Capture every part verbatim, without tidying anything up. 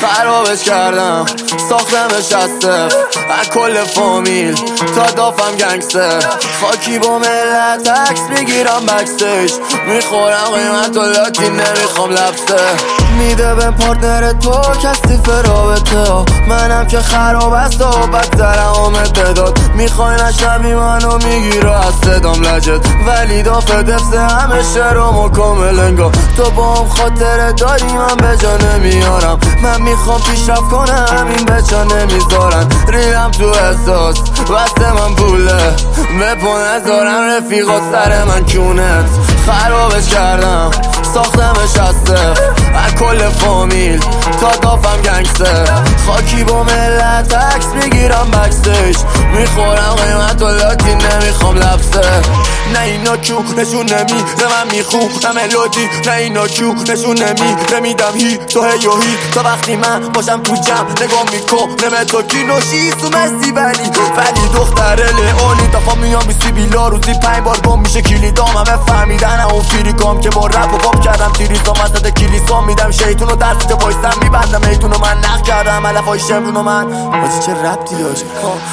خرابش کردم ساختمش از صفر از کل فامیل تا دافم گنگستر خاکی با ملت عکس میگیرم بکستیج میخورم قیمت و لاتی نمیخوام لبسه میده به پارتنر تو کسی فرابطه منم که خراب است و بدترم آمد بداد میخوای نشنوی منو میگیره از صدام لجت ولی دافه دفته همه شرم و کامل انگار تو با هم خاطره داری من به جا نمیارم من میخوام پیشرفت کنم همین بچه نمیذارن ریدم تو احساس واسه من پوله بپو نذارم رفیقات سر من کونت خرابش کردم ساختمش از صفر از کل فامیل تا دافم گنگستر خاکی با ملت عکس میگیرم بکستیج میخورم قیمت و لاتی نمیخوام لبسه نه اینا کیو نشون نمیده من میخونم ملودی نه اینا کیو نشون نمیده میدم هی تو هی و هی تا وقتی من باشم تو جمع نگاه میکنم تو کی نوشی تو مسی ولی ولی دختر لیونی دفعه میام بیسی بیلا روزی پنج بار گم میشه کلیدام همه فهمیدن اون فیریکام که با رپ و پاپ کردم تیریزام وسط کلیسام میدم شیطون و درس که وایستم میبندم ایتونو من نخ کردم علفای شمرونو من باجی چه ربطی داشت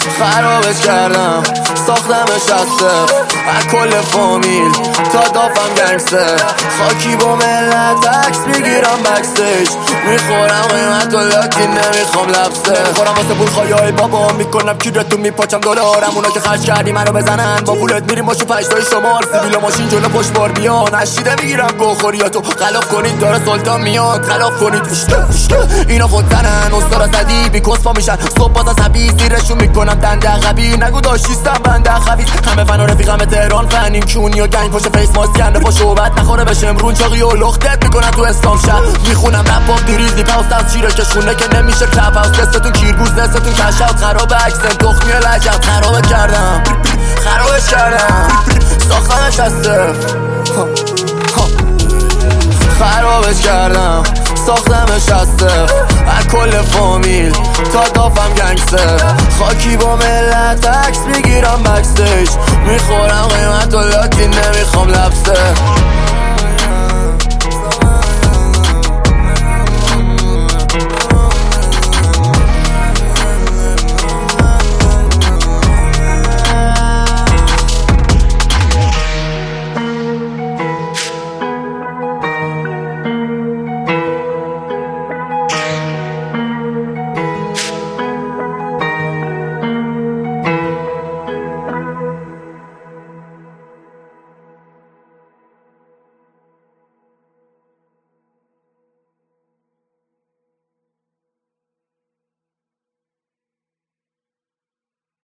خرابش کردم ساختمش از صفر از کل فامیل تا دافم گنگستر خاکی با ملت عکس میگیرم بکستیج میخورم قیمت و لاتی نمیخوام لبسه خورم واسه پول خواهی بابا میکنم کیرتو میپاچم دلارم اونا که خرج کردی منو بزنن با پولت میریم باشو پشتای شمار سیبیل و ماشین جلو پشت بار بیان نشیده میگیرم گوخوریاتو خلاف کنید داره سلطان میاد خلاف کنید اینا خودتنن استارا زدی بی کسپا میشن صبح باز از حبیز زیرشون میکنم دنده عقبی نگو داشتیستم بنده خبیز همه فن و رفیقم تهران فنین کونی و گنگ پشت فیس ماست کنده پا شوبت نخوره به شمرون چاقی و لختت میکنن تو اسلام شهر میخونم رپ آف دیریزی پاوست از چیره کشونه که نمیشه کلپ هاوس دستتون کیرگوز دستتون کشاوت خراب اکسن تخمی لجت خراب کردم خرابش کردم ساختمش از صفر خرابش کردم ساختمش از صفر از کل فامیل تا دافم گنگستر خاکی با ملت عکس میگیرم بکستیج میخورم قیمت و لاتی نمیخوام لبسه